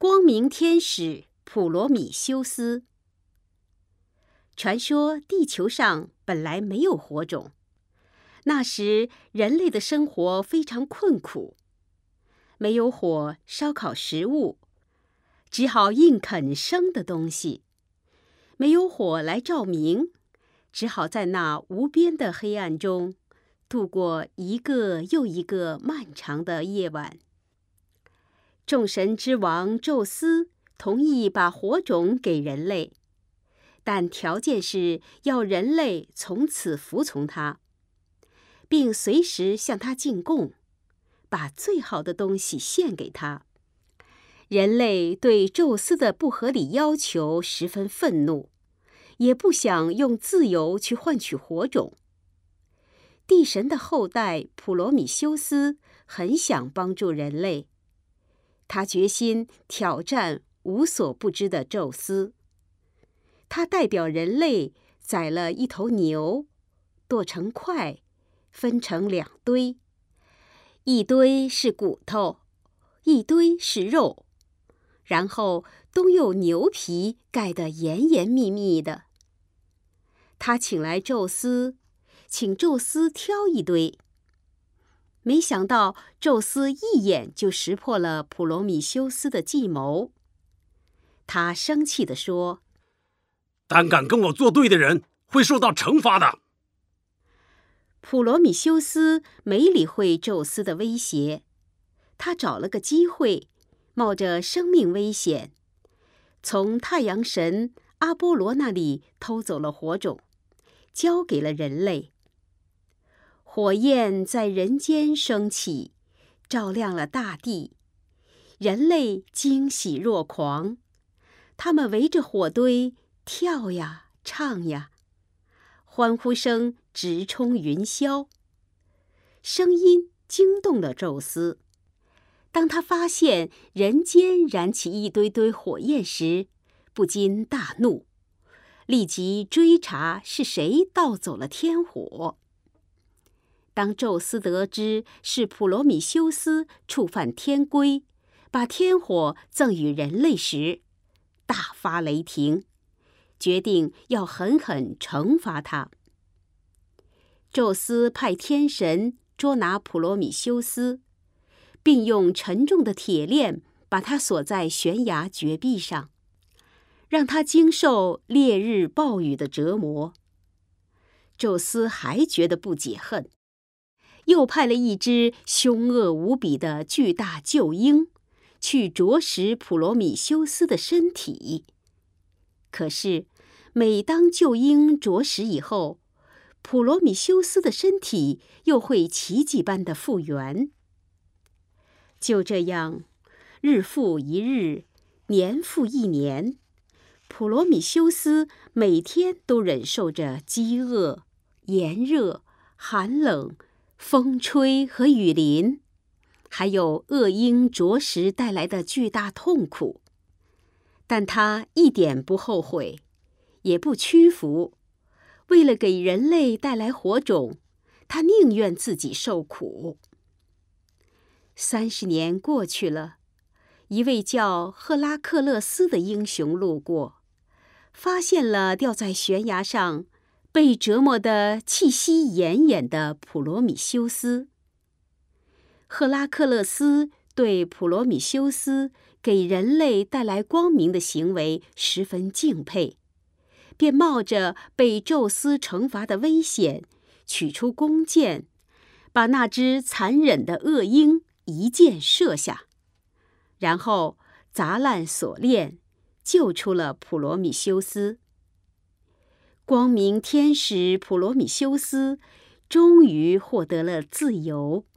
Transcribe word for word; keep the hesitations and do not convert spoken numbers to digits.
光明天使普罗米修斯。传说地球上本来没有火种，那时人类的生活非常困苦，没有火烧烤食物，只好硬啃生的东西；没有火来照明，只好在那无边的黑暗中度过一个又一个漫长的夜晚。众神之王宙斯同意把火种给人类，但条件是要人类从此服从他，并随时向他进贡，把最好的东西献给他。人类对宙斯的不合理要求十分愤怒，也不想用自由去换取火种。地神的后代普罗米修斯很想帮助人类，他决心挑战无所不知的宙斯。他代表人类宰了一头牛，剁成块，分成两堆，一堆是骨头，一堆是肉，然后都用牛皮盖得严严密密的。他请来宙斯，请宙斯挑一堆。没想到宙斯一眼就识破了普罗米修斯的计谋。他生气地说： 胆敢跟我作对的人会受到惩罚的。 普罗米修斯没理会宙斯的威胁，他找了个机会，冒着生命危险，从太阳神阿波罗那里偷走了火种，交给了人类。火焰在人间升起，照亮了大地，人类惊喜若狂，他们围着火堆跳呀唱呀，欢呼声直冲云霄。声音惊动了宙斯，当他发现人间燃起一堆堆火焰时，不禁大怒，立即追查是谁盗走了天火。当宙斯得知是普罗米修斯触犯天规，把天火赠予人类时，大发雷霆，决定要狠狠惩罚他。宙斯派天神捉拿普罗米修斯，并用沉重的铁链把他锁在悬崖绝壁上，让他经受烈日暴雨的折磨。宙斯还觉得不解恨，又派了一只凶恶无比的巨大鹫鹰去啄食普罗米修斯的身体。可是每当鹫鹰啄食以后，普罗米修斯的身体又会奇迹般的复原。就这样，日复一日，年复一年，普罗米修斯每天都忍受着饥饿、炎热、寒冷、风吹和雨淋，还有恶鹰啄食带来的巨大痛苦。但他一点不后悔，也不屈服。为了给人类带来火种，他宁愿自己受苦。三十年过去了，一位叫赫拉克勒斯的英雄路过，发现了吊在悬崖上被折磨得气息奄奄的普罗米修斯。赫拉克勒斯对普罗米修斯给人类带来光明的行为十分敬佩，便冒着被宙斯惩罚的危险，取出弓箭，把那只残忍的恶鹰一箭射下，然后砸烂锁链，救出了普罗米修斯。光明天使普罗米修斯终于获得了自由。